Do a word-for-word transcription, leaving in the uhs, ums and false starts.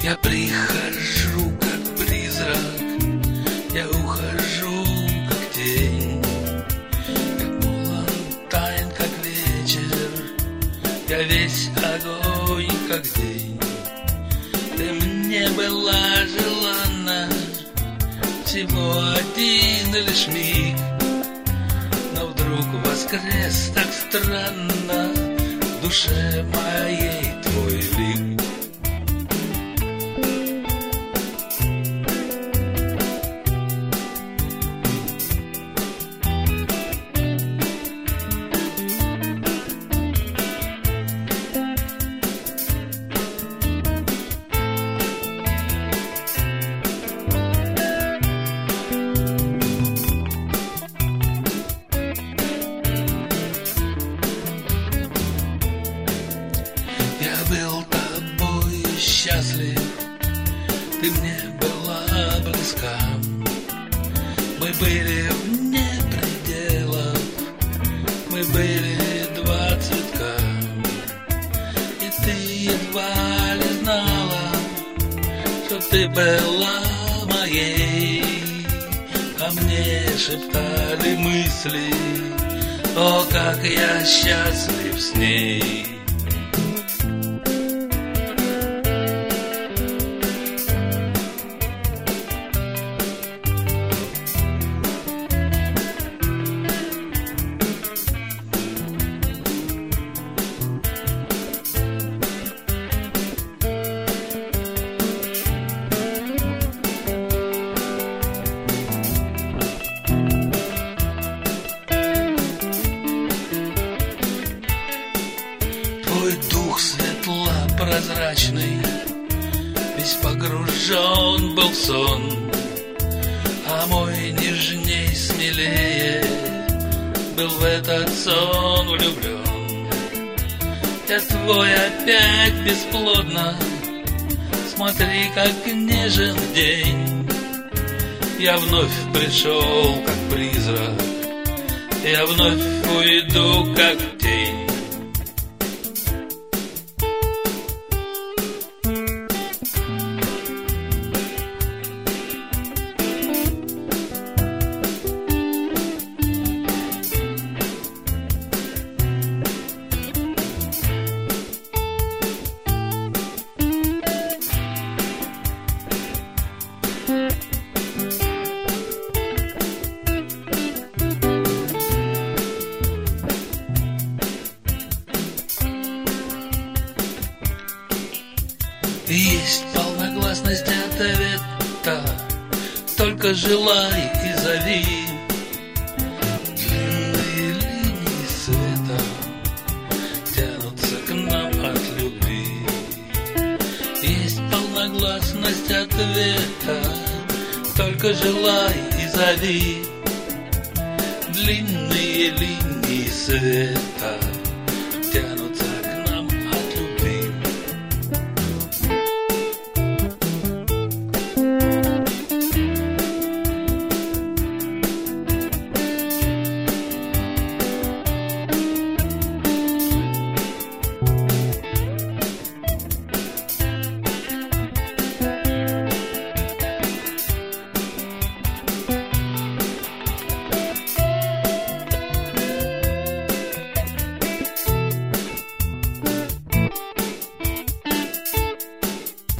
Я прихожу, как призрак, я ухожу, как тень. Я полон тайн, как вечер, я весь огонь, как день. Ты мне была желанна всего один лишь миг, но вдруг воскрес так странно в душе моей твой лик. Я был тобой счастлив, ты мне была близка. Мы были вне пределов, мы были два цветка. И ты едва ли знала, что ты была моей. А мне шептали мысли, о, как я счастлив с ней. Твой дух светло-прозрачный весь погружен был в сон, а мой нежней, смелее был в этот сон влюблен. Я твой опять бесплодно, смотри, как нежен день. Я вновь пришел, как призрак, я вновь уйду, как тень. Есть полногласность ответа, только желай и зови. Длинные линии света тянутся к нам от любви. Есть полногласность ответа, только желай и зови. Длинные линии света тянутся